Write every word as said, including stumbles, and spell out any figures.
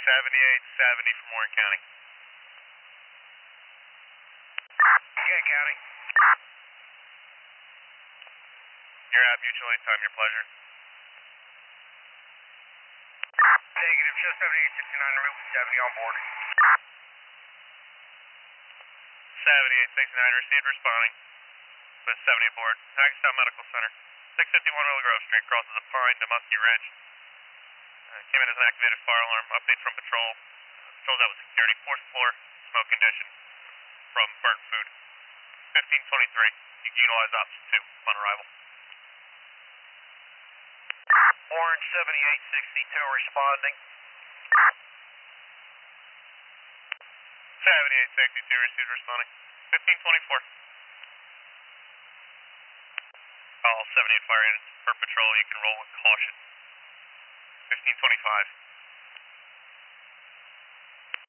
seventy-eight seventy from Warren County. Yeah, County. You're at mutual aid time, your pleasure. Negative, just seventy-eight sixty-nine, Route seventy on board. seventy-eight sixty-nine, received, responding. With seventy aboard. Hackettstown Medical Center. six fifty-one Willow Grove Street, crosses a Pine to Muskie Ridge. Uh, came in as an activated fire alarm. Update from patrol. Patrol's out with security. Fourth floor, smoke condition from burnt food. fifteen twenty-three. You can utilize option two upon arrival. Orange seventy-eight sixty-two responding. seventy-eight sixty-two received, responding. fifteen twenty-four. All seventy-eight fire units per patrol. You can roll with caution. fifteen twenty-five.